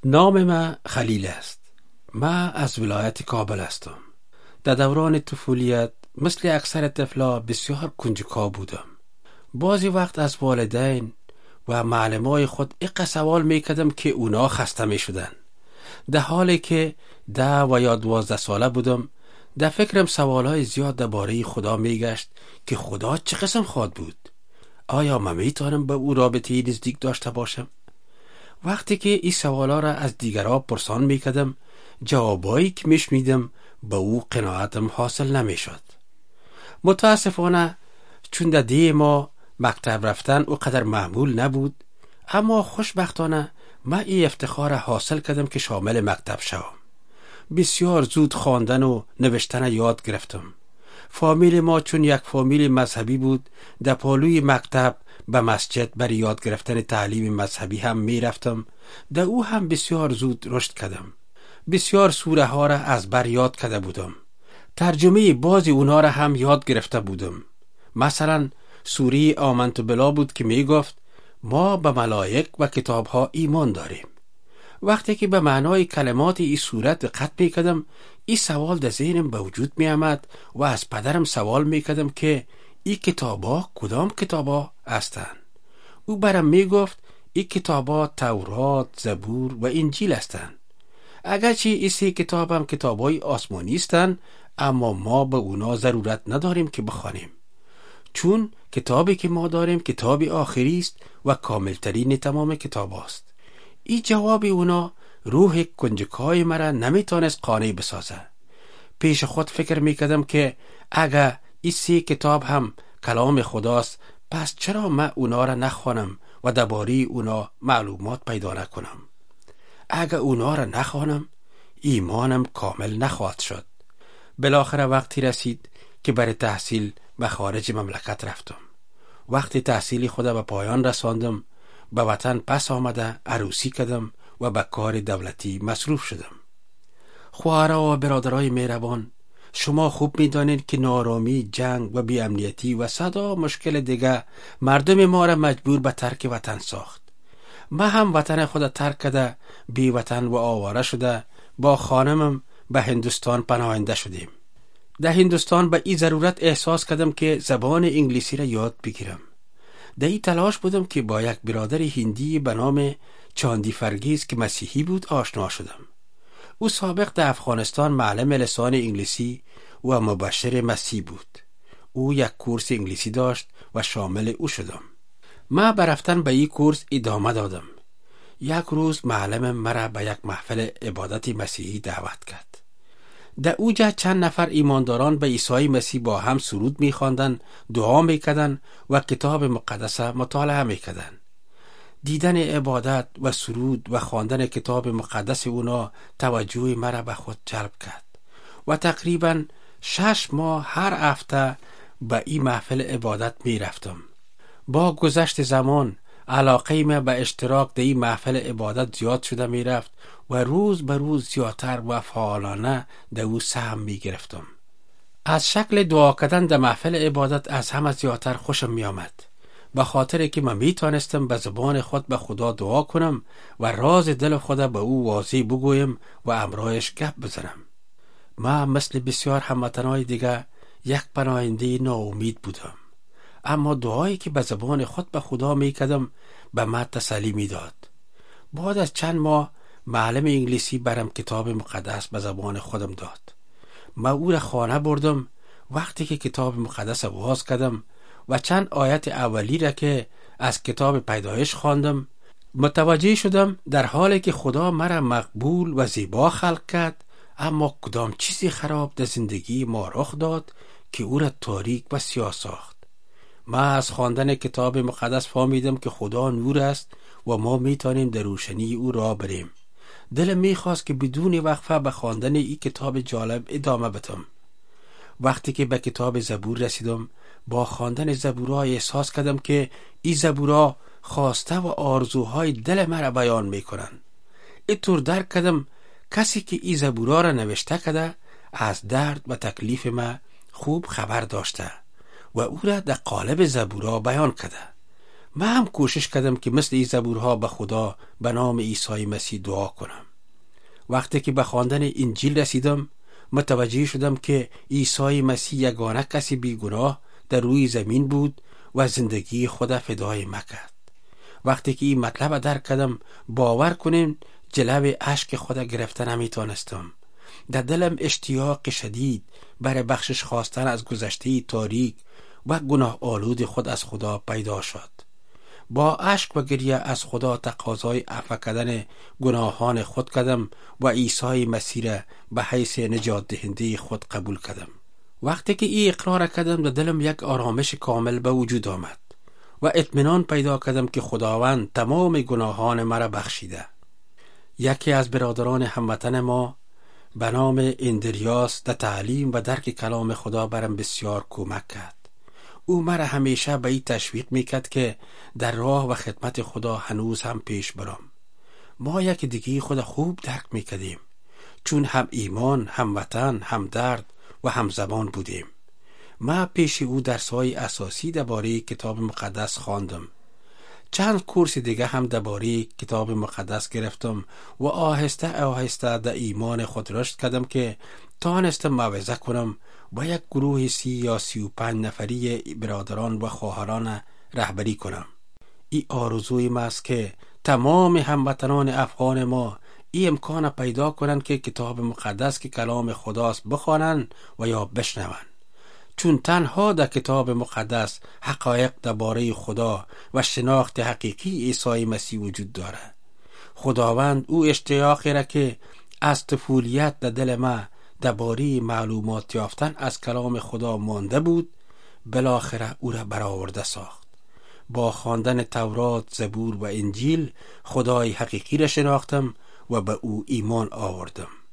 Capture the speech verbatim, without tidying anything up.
نام ما خلیل است. ما از ولایت کابل هستم. در دوران طفولیت مثل اکثر طفلا بسیار کنجکاو بودم. بعضی وقت از والدین و معلمای خود اقا سوال میکردم که اونا خسته میشدن. در حالی که ده و یا دوازده ساله بودم، در فکرم سوالهای زیاد درباره خدا میگشت که خدا چه قسم خواهد بود؟ آیا من میتونم به او رابطه نزدیک داشته باشم؟ وقتی که این سوالا را از دیگرها پرسان میکردم، جوابایی که میشنیدم به او قناعتم حاصل نمیشد. متاسفانه چون در دی ما مکتب رفتن او قدر معمول نبود، اما خوشبختانه من این افتخار حاصل کردم که شامل مکتب شوم. بسیار زود خواندن و نوشتن یاد گرفتم. فامیل ما چون یک فامیل مذهبی بود، در پالوی مکتب به مسجد برای یاد گرفتن تعلیم مذهبی هم می رفتم. در او هم بسیار زود رشد کردم. بسیار سوره ها را از بر یاد کرده بودم. ترجمه بعضی اونها را هم یاد گرفته بودم. مثلا سوره آمنت بالله بود که می گفت ما به ملائک و کتاب ها ایمان داریم. وقتی که به معنای کلمات این سوره دقت میکردم، این سوال در ذهنم به وجود می آمد و از پدرم سوال میکردم که این کتابا کدام کتابا هستند. او برام میگفت این کتابا تورات، زبور و انجیل هستند. اگرچه این سه کتاب هم کتابای آسمانی هستند، اما ما به اونا ضرورت نداریم که بخوانیم، چون کتابی که ما داریم کتاب آخری است و کاملترین تمام کتاب است. این جواب اونا روح کنجکای مرا نمیتونست قانع بسازه. پیش خود فکر میکردم که اگه این سه کتاب هم کلام خداست، پس چرا من اونا را نخوانم و درباره اونا معلومات پیدا نکنم؟ اگه اونا را نخوانم، ایمانم کامل نخواهد شد. بالاخره وقتی رسید که برای تحصیل به خارج مملکت رفتم. وقتی تحصیلی خود به پایان رساندم، به وطن پس آمده عروسی کردم و به کار دولتی مصروف شدم. خواهرها و برادرای مهربان، شما خوب می‌دانید که نارامی، جنگ و بی‌امنیتی و صدا مشکل دیگه مردم ما را مجبور به ترک وطن ساخت. ما هم وطن خود ترک کرده بی وطن و آواره شده با خانمم به هندوستان پناهنده شدیم. در هندوستان به این ضرورت احساس کردم که زبان انگلیسی را یاد بگیرم. در این تلاش بودم که با یک برادر هندی به نام چاندی فرگیز که مسیحی بود آشنا شدم. او سابق در افغانستان معلم لسان انگلیسی و مبشر مسیح بود. او یک کورس انگلیسی داشت و شامل او شدم. من برفتن به این کورس ادامه دادم. یک روز معلم مرا به یک محفل عبادت مسیحی دعوت کرد. در اوجا چند نفر ایمانداران به عیسی مسیح با هم سرود می‌خواندند، دعا می‌کردند و کتاب مقدس مطالعه می‌کردند. دیدن عبادت و سرود و خواندن کتاب مقدس اونا توجه مرا به خود جلب کرد و تقریباً شش ماه هر هفته به این محفل عبادت می‌رفتم. با گذشت زمان علاقه من به اشتراک در این محفل عبادت زیاد شده می‌رفت و روز به روز زیادتر و فعالانه در او سهم می‌گرفتم. از شکل دعا کردن در محفل عبادت از همه زیادتر خوشم می‌آمد، به خاطر که من می‌توانستم به زبان خود به خدا دعا کنم و راز دل خود به او واضح بگویم و امرایش گپ بزنم. من مثل بسیار هموطنان دیگر یک پناهنده ناامید بودم، اما دعایی که به زبان خود به خدا می‌کردم به من تسلی می‌داد. بعد از چند ماه معلم انگلیسی برام کتاب مقدس به زبان خودم داد. من او را خانه بردم. وقتی که کتاب مقدس باز کردم و چند آیت اولی را که از کتاب پیدایش خواندم، متوجه شدم در حالی که خدا مرا مقبول و زیبا خلق کرد، اما کدام چیزی خراب در زندگی ما رخ داد که او را تاریک و سیاه ساخت. من از خواندن کتاب مقدس فهمیدم که خدا نور است و ما میتونیم در روشنی او راه بریم. دلم میخواست که بدون وقفه به خواندن این کتاب جالب ادامه بدم. وقتی که به کتاب زبور رسیدم، با خواندن زبورها احساس کردم که این زبورها خواسته و آرزوهای دل مرا بیان میکنن. اینطور درک کردم کسی که این زبورها را نوشته کرده از درد و تکلیف من خوب خبر داشته و او را در قالب زبورها بیان کرده. من هم کوشش کردم که مثل این زبورها به خدا به نام عیسی مسیح دعا کنم. وقتی که به خواندن انجیل رسیدم متوجه شدم که عیسی مسیح یگانه کسی بیگناه در روی زمین بود و زندگی خدا فدای من کرد. وقتی که این مطلب درک کردم باور کنین جلوه اشک خدا گرفته نمیتونستم. در دلم اشتیاق شدید برای بخشش خواستن از گذشته تاریک و گناه آلود خود از خدا پیدا شد. با اشک و گریه از خدا تقاضای عفو کردن گناهان خود کردم و عیسی مسیح را به حیث نجات دهنده خود قبول کردم. وقتی که این اقرار کردم در دلم یک آرامش کامل به وجود آمد و اطمینان پیدا کردم که خداوند تمام گناهان مرا بخشیده. یکی از برادران هموطن ما به نام اندریاس در تعلیم و درک کلام خدا برم بسیار کمک کرد. او مرا همیشه به این تشویق میکرد که در راه و خدمت خدا هنوز هم پیش برم. ما یک دیگه خدا خوب درک میکردیم، چون هم ایمان، هم وطن، هم درد و هم زبان بودیم. من پیش او درس‌های اساسی درباره کتاب مقدس خواندم. چند کورس دیگه هم درباره کتاب مقدس گرفتم و آهسته آهسته در ایمان خود رشد کردم که توانستم موعظه کنم و یک گروه سی یا سی و پنج نفری برادران و خواهران رهبری کنم. این آرزوی من است که تمام هموطنان افغان ما این امکان پیدا کنند که کتاب مقدس که کلام خداست بخوانند و یا بشنوند، چون تنها در کتاب مقدس حقایق درباره خدا و شناخت حقیقی عیسی مسیح وجود دارد. خداوند او اشتیاقی را که از طفولیت در دل من درباره معلومات یافتن از کلام خدا مانده بود بالاخره او را برآورده ساخت. با خواندن تورات، زبور و انجیل خدای حقیقی را شناختم و به او ایمان آوردم.